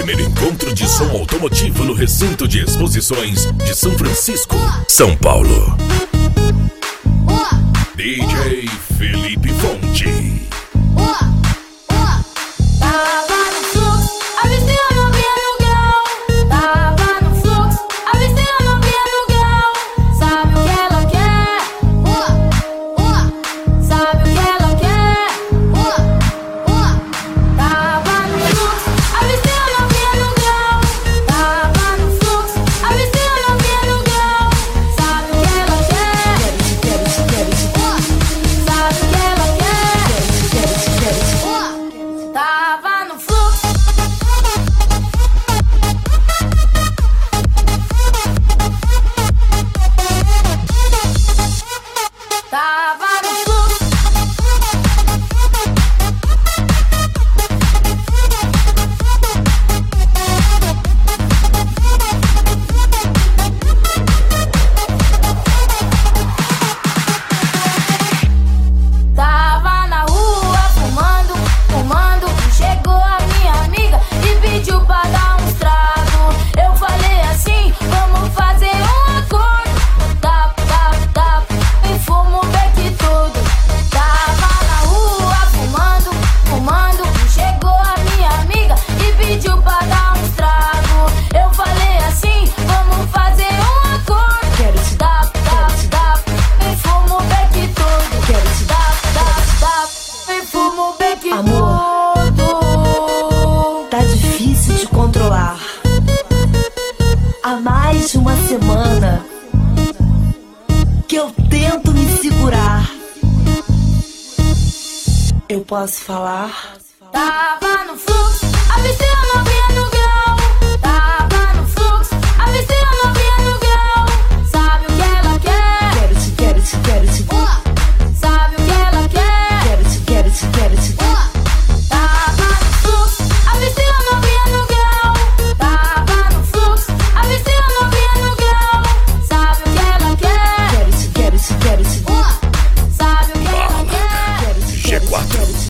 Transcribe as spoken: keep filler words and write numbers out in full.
primeiro encontro de som automotivo no recinto de exposições de São Francisco, São Paulo. D J Felipe Fonte. Há mais de uma semana que eu tento me segurar. Eu posso falar? Tava